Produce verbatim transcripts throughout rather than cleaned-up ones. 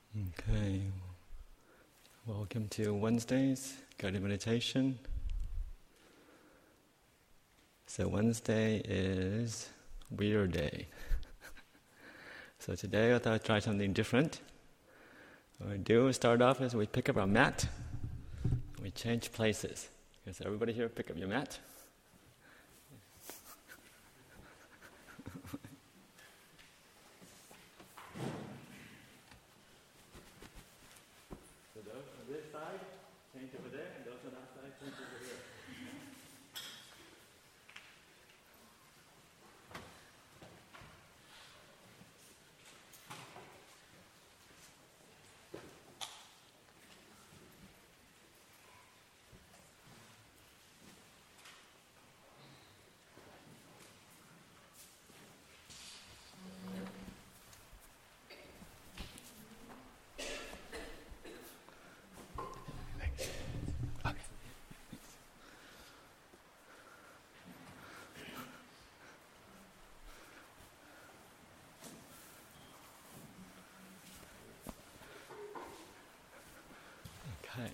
Okay, welcome to Wednesday's guided meditation. So Wednesday is Weird Day. So today I thought I'd try something different. What we do is start off is we pick up our mat, and we change places. Okay, so everybody here pick up your mat. Change over there, and those on that side, change over here. Okay.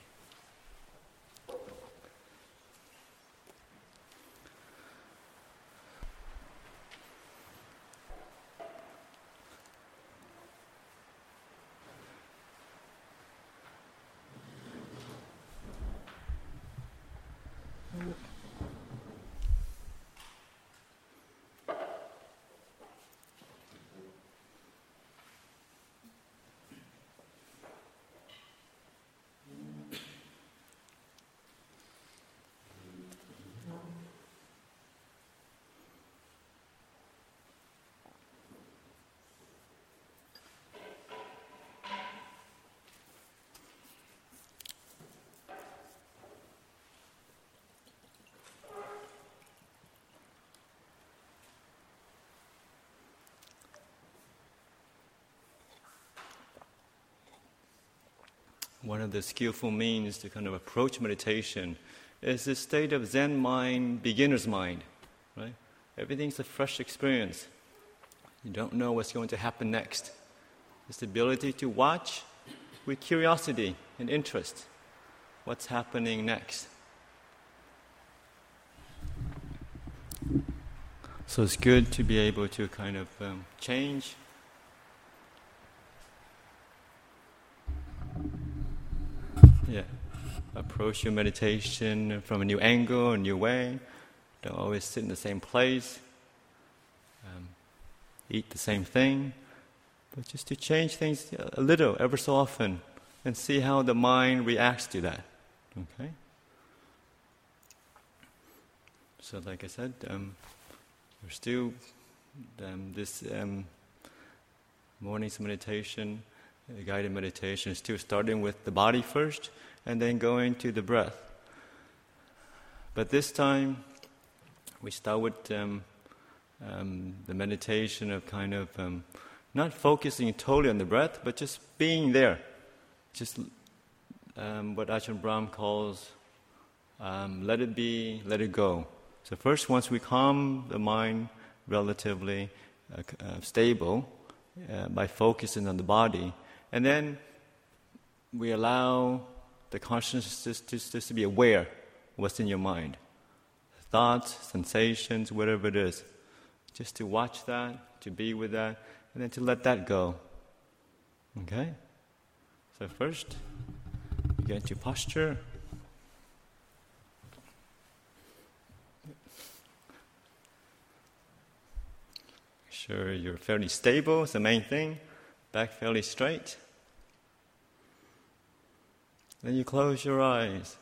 One of the skillful means to kind of approach meditation is this state of Zen mind, beginner's mind, right? Everything's a fresh experience. You don't know what's going to happen next. It's the ability to watch with curiosity and interest what's happening next. So it's good to be able to kind of um, change Yeah, approach your meditation from a new angle, a new way. Don't always sit in the same place, um, eat the same thing, but just to change things a little, ever so often, and see how the mind reacts to that. Okay. So, like I said, um, we're still um, this um, morning's meditation. The guided meditation is still starting with the body first and then going to the breath. But this time we start with um, um, the meditation of kind of um, not focusing totally on the breath, but just being there. Just um, what Ajahn Brahm calls um, let it be, let it go. So first, once we calm the mind relatively uh, uh, stable uh, by focusing on the body, and then we allow the consciousness just, just, just to be aware of what's in your mind. Thoughts, sensations, whatever it is. Just to watch that, to be with that, and then to let that go. Okay? So first, you get into posture. Make sure you're fairly stable, it's the main thing. Back fairly straight. Then you close your eyes.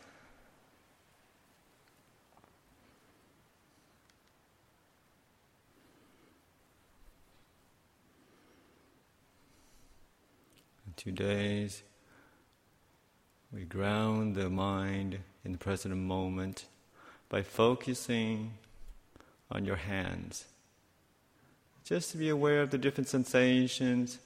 In two days, we ground the mind in the present moment by focusing on your hands. Just to be aware of the different sensations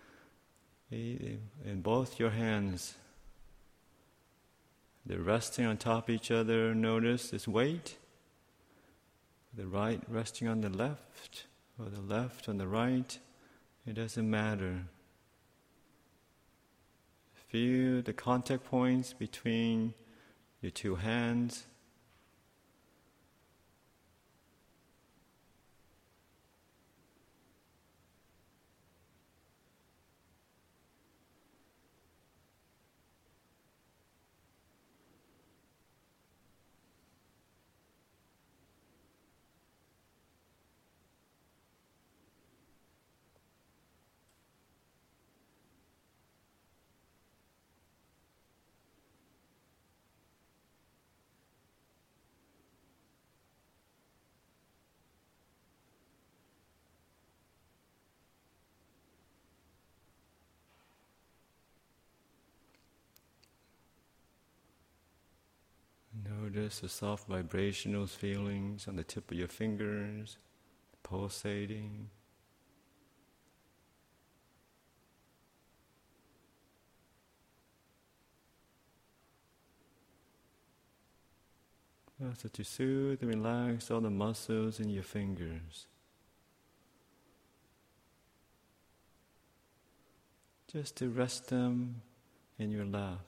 in both your hands. They're resting on top of each other. Notice this weight. The right resting on the left, or the left on the right. It doesn't matter. Feel the contact points between your two hands. Notice the soft vibrational feelings on the tip of your fingers, pulsating. So to soothe and relax all the muscles in your fingers. Just to rest them in your lap.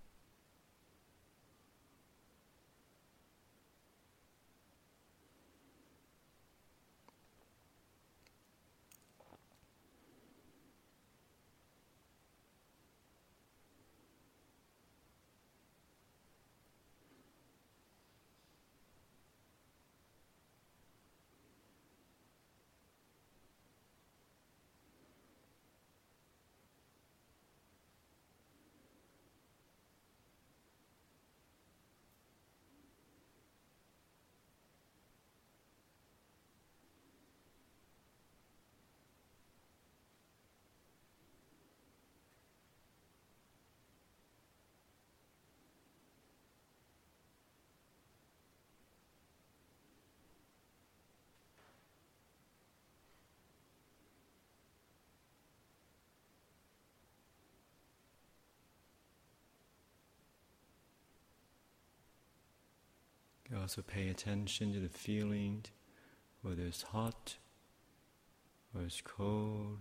Also pay attention to the feeling, whether it's hot or it's cold.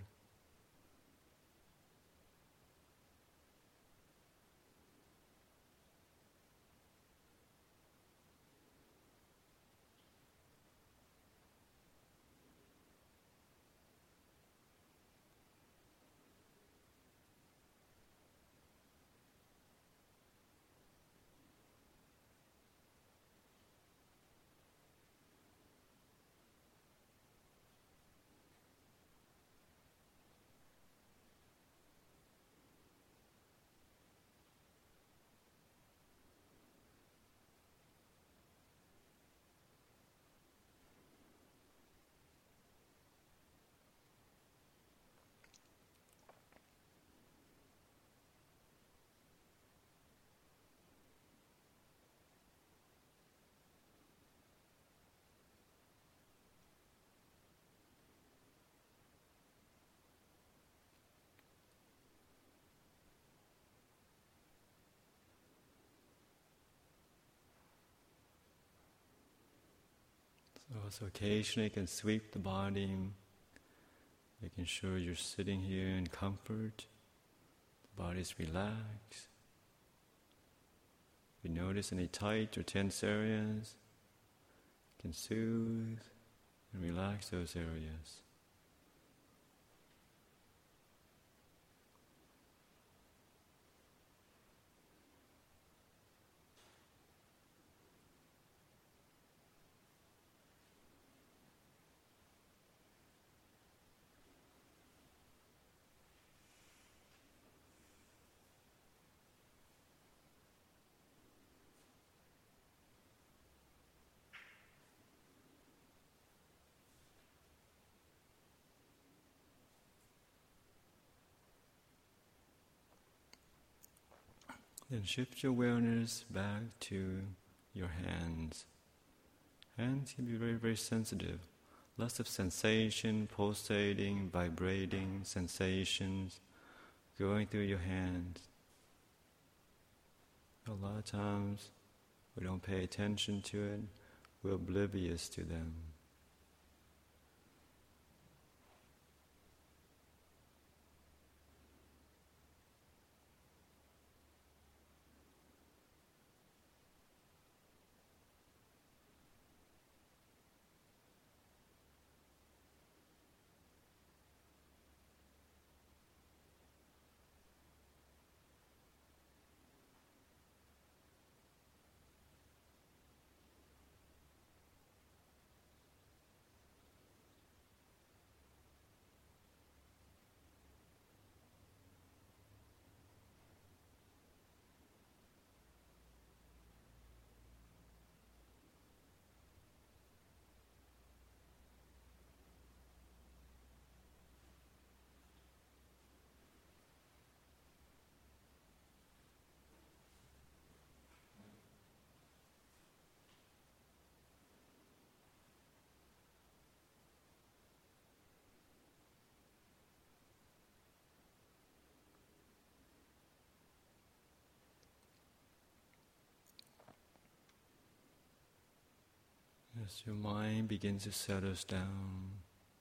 Also occasionally you can sweep the body, making sure you're sitting here in comfort, the body's relaxed. If you notice any tight or tense areas, you can soothe and relax those areas. Then shift your awareness back to your hands. Hands can be very, very sensitive. Lots of sensation, pulsating, vibrating sensations going through your hands. A lot of times we don't pay attention to it, we're oblivious to them. As your mind begins to settle down,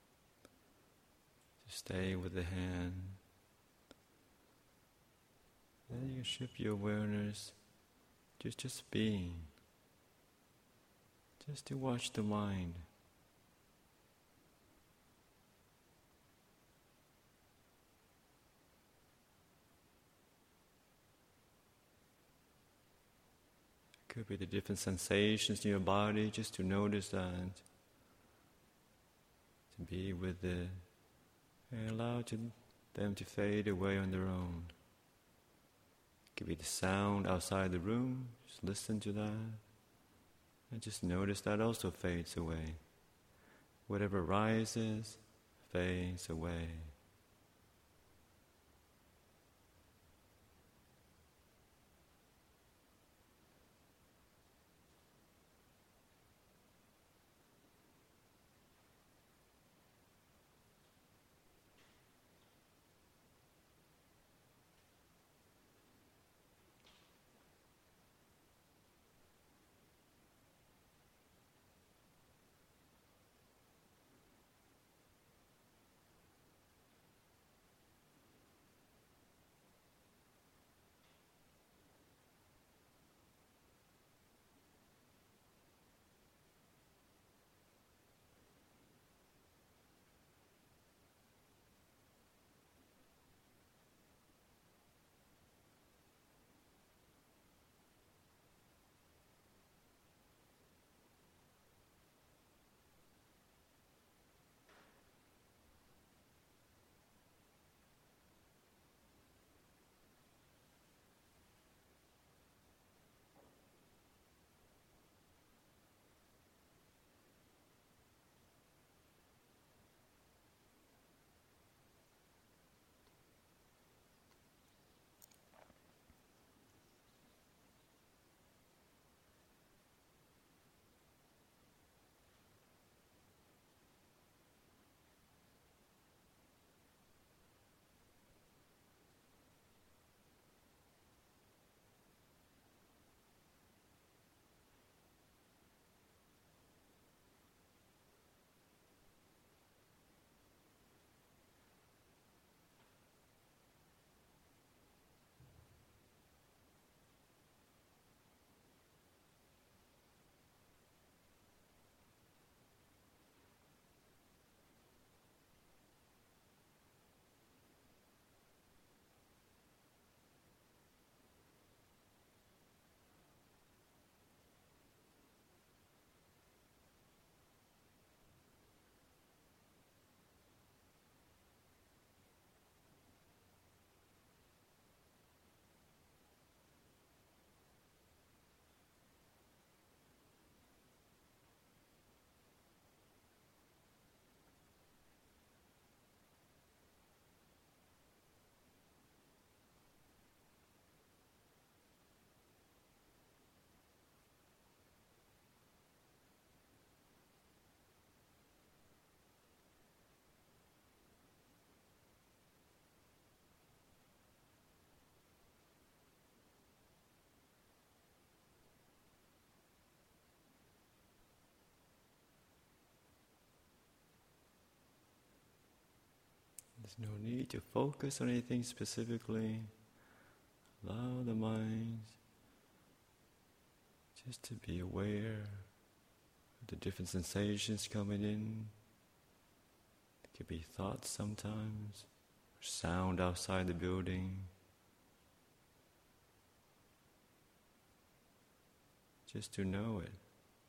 to stay with the hand, then you can shift your awareness to just being, just to watch the mind. Could be the different sensations in your body, just to notice that, to be with it, and allow to, them to fade away on their own. Could be the sound outside the room, just listen to that, and just notice that also fades away. Whatever rises, fades away. There's no need to focus on anything specifically. Allow the mind just to be aware of the different sensations coming in. It could be thoughts sometimes, or sound outside the building. Just to know it.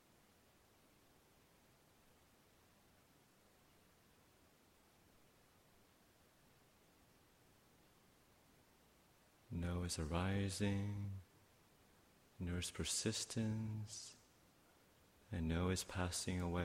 Know it's arising, know its persistence, and know it's passing away.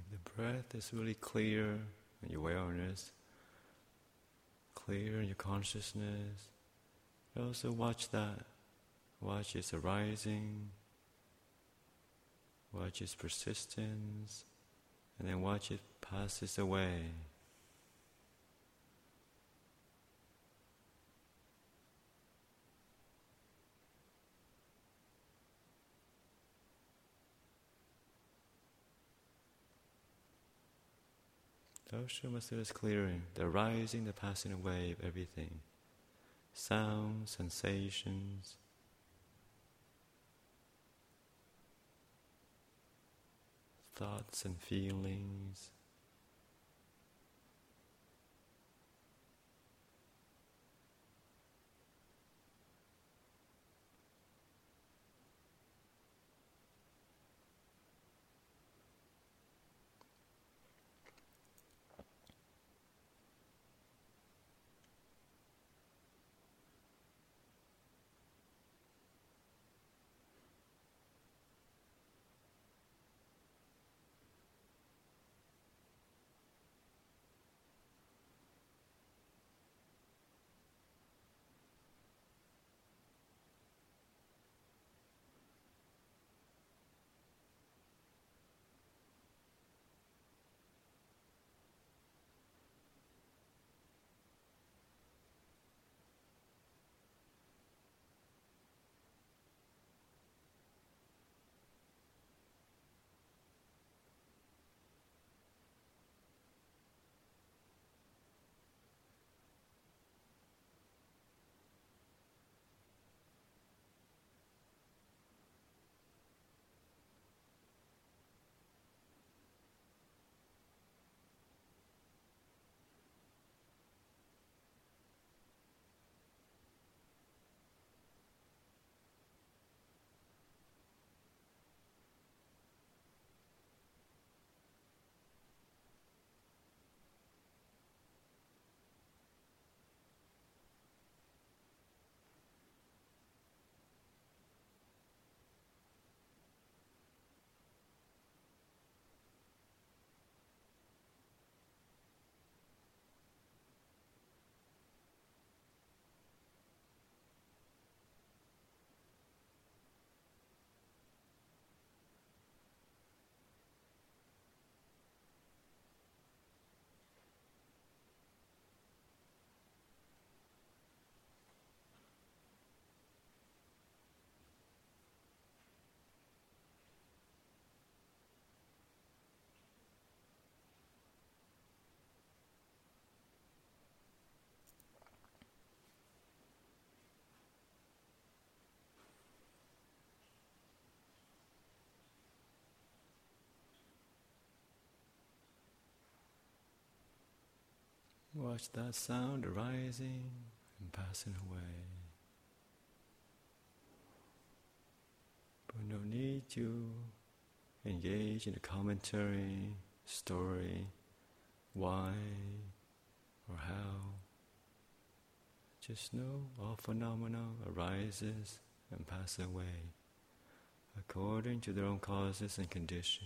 the breath is really clear in your awareness, clear in your consciousness. Also watch that. Watch its arising, watch its persistence, and then watch it passes away. Darshamasa is clearing, the rising, the passing away of everything. Sounds, sensations, thoughts and feelings. Watch that sound arising and passing away. But no need to engage in a commentary, story, why or how. Just know all phenomena arises and pass away according to their own causes and conditions.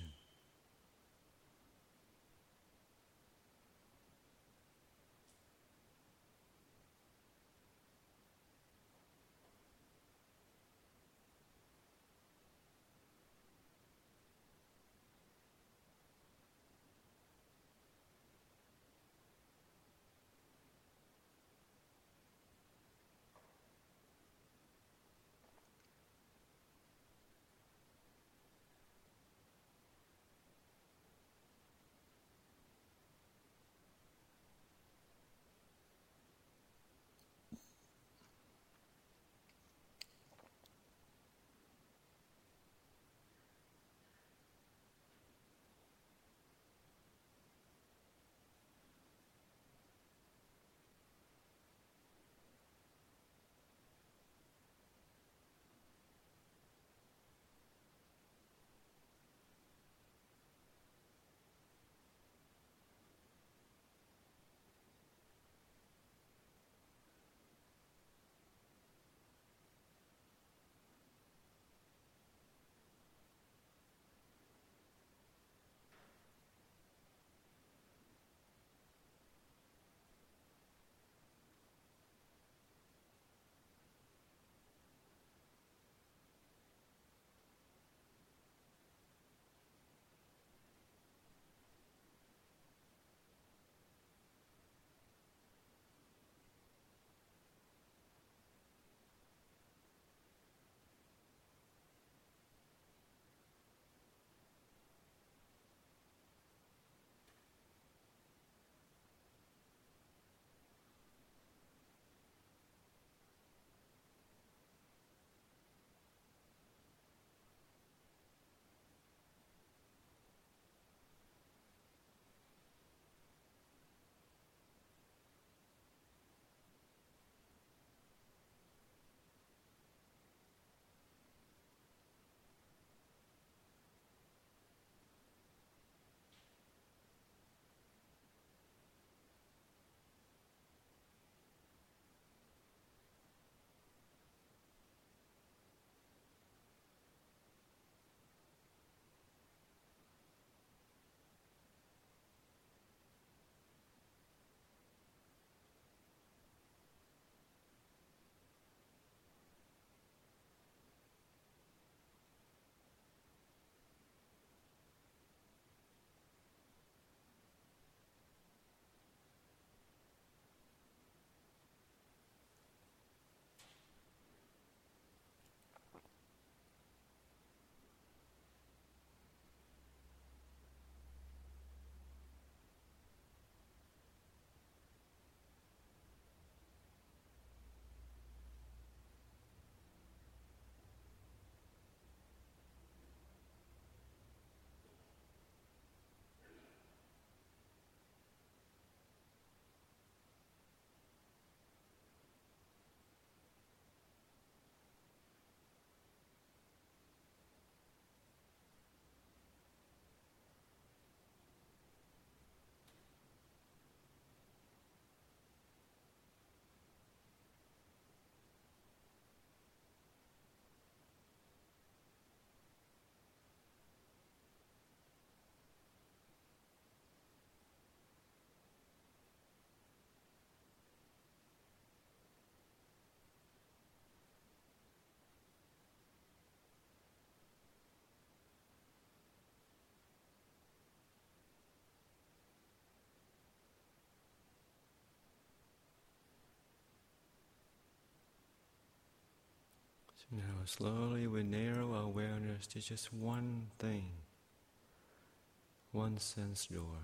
So now slowly we narrow our awareness to just one thing, one sense door.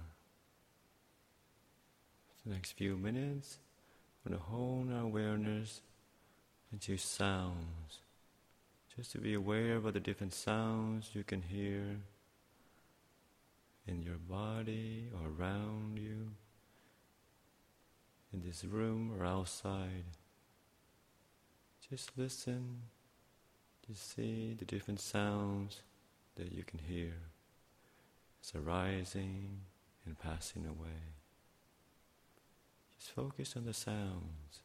For the next few minutes, we're going to hone our awareness into sounds, just to be aware of the different sounds you can hear in your body or around you, in this room or outside. Just listen, just see the different sounds that you can hear as arising and passing away. Just focus on the sounds.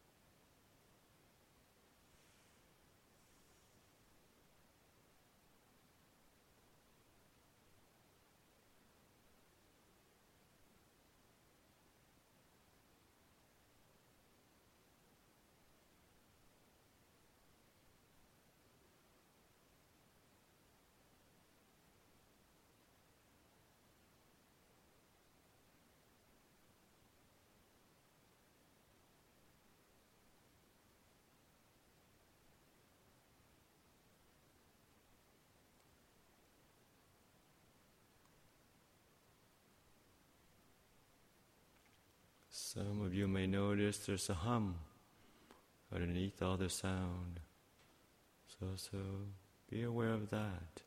Some of you may notice there's a hum underneath all the sound. So, so be aware of that.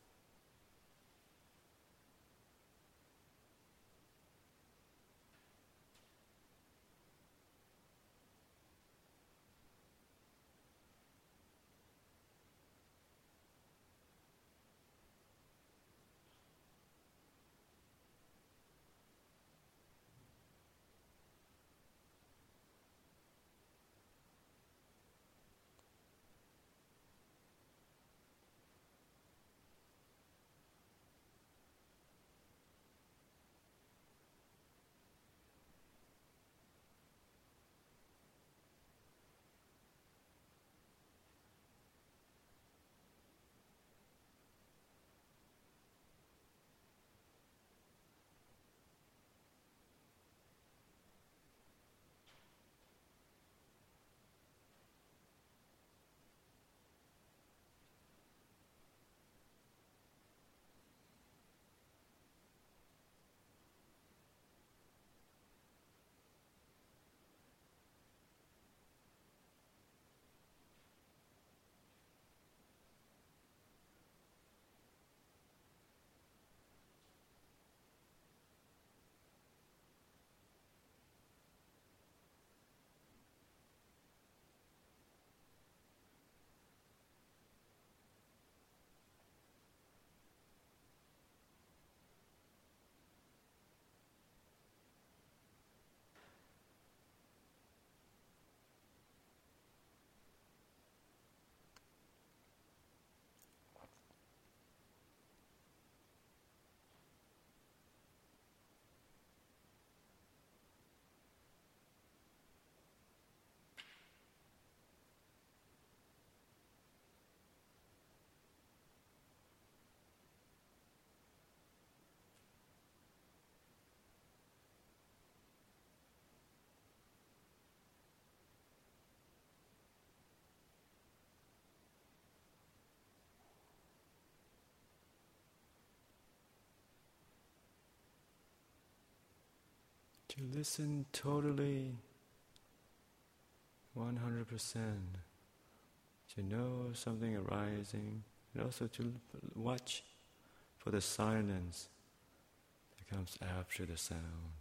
To listen totally, one hundred percent, to know something arising, and also to watch for the silence that comes after the sound.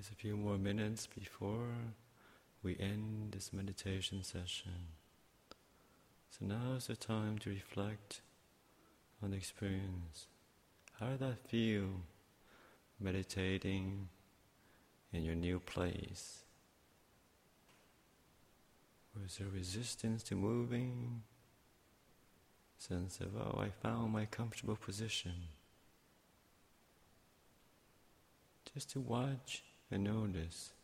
There's a few more minutes before we end this meditation session. So now is the time to reflect on the experience. How did that feel meditating in your new place? Was there resistance to moving? Sense of, oh, I found my comfortable position. Just to watch and notice.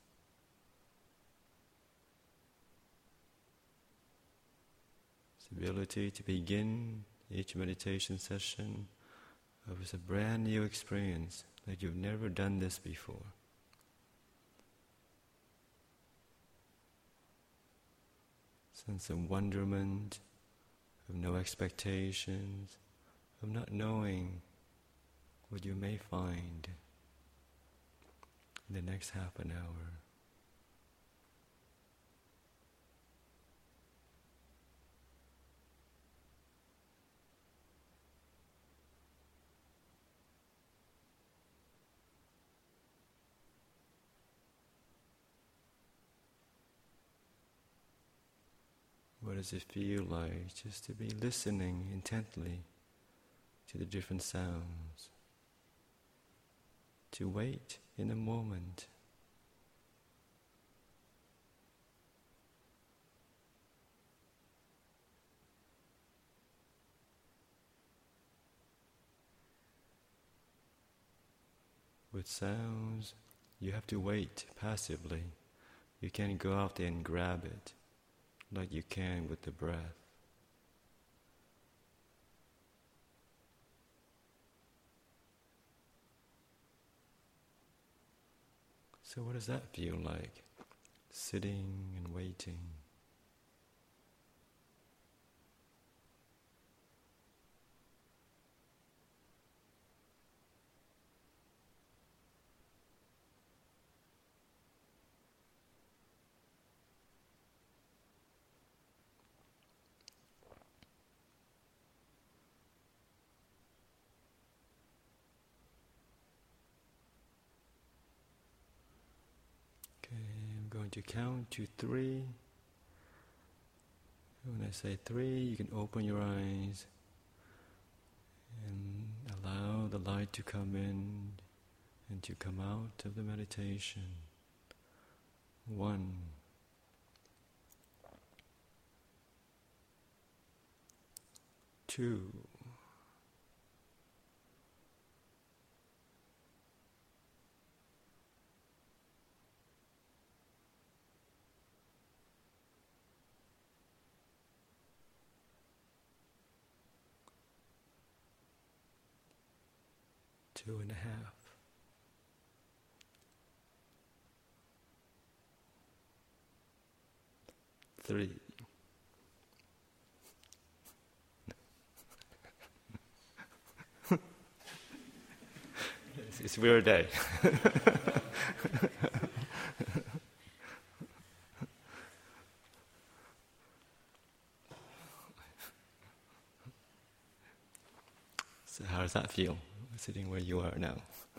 This ability to begin each meditation session with a brand new experience, like you've never done this before. Sense of wonderment, of no expectations, of not knowing what you may find in the next half an hour. What does it feel like just to be listening intently to the different sounds? To wait in the moment. With sounds, you have to wait passively. You can't go out there and grab it like you can with the breath. So what does that feel like? Sitting and waiting. I'm going to count to three. When I say three, you can open your eyes and allow the light to come in and to come out of the meditation. One. Two. Two and a half. Three. it's, it's a weird day. So how does that feel, sitting where you are now?